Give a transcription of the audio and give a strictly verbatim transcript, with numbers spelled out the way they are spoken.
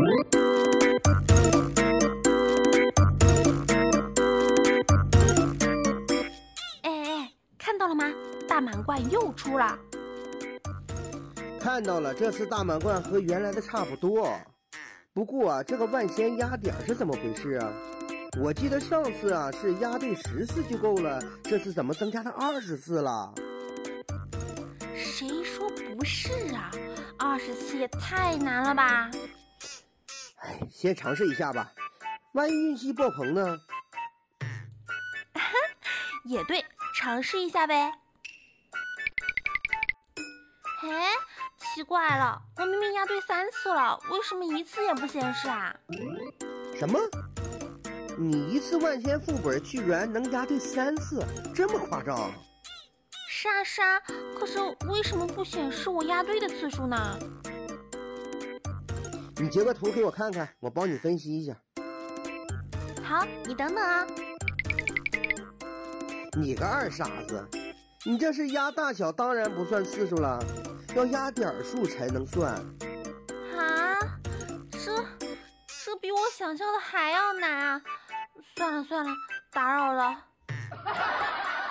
哎哎，看到了吗？大满贯又出了。 看到了，这次大满贯和原来的差不多。不过啊，这个万仙压点是怎么回事啊？我记得上次啊是压对十次就够了，这次怎么增加到二十次了？ 谁说不是啊？二十次也太难了吧！ 哎，先尝试一下吧，万一运气爆棚呢？ 也对，尝试一下呗。哎，奇怪了，我明明压对三次了，为什么一次也不显示啊？ 什么？你一次万仙副本居然能压对三次，这么夸张？ 是啊是啊，可是为什么不显示我压对的次数呢？ 你截个图给我看看，我帮你分析一下。 好，你等等啊。 你个二傻子，你这是压大小当然不算次数了，要压点数才能算。 啊，这这比我想象的还要难啊！算了算了，打扰了。